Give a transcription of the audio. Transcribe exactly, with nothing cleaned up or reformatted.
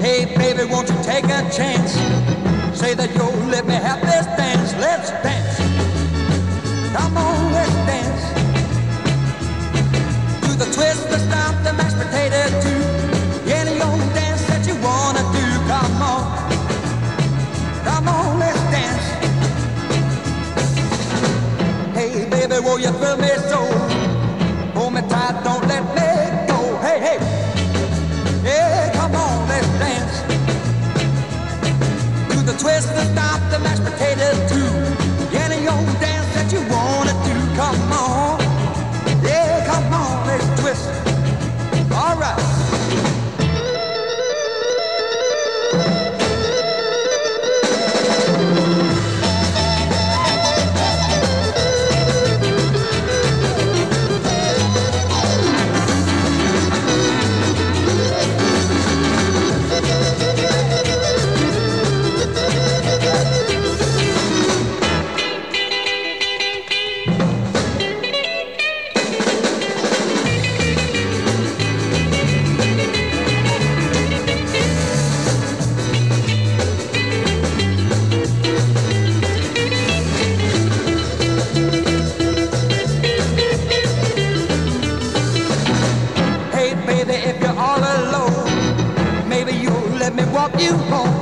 Hey baby, won't you take a chance? Say that you'll let me have this dance. Let's dance. Come on, let's dance. Do the twist, the stomp, the mashed potato too. Any old dance that you wanna do. Come on. Come on, let's dance. Hey baby, will you thrill me so? Hold me tight, don't let me go. Hey, hey. Yeah, come on, let's dance. Do the twist, the stomp, the mashed potato too. Any old dance that you wanna do. Come on. Yeah, come on, let's twist. All right. You home.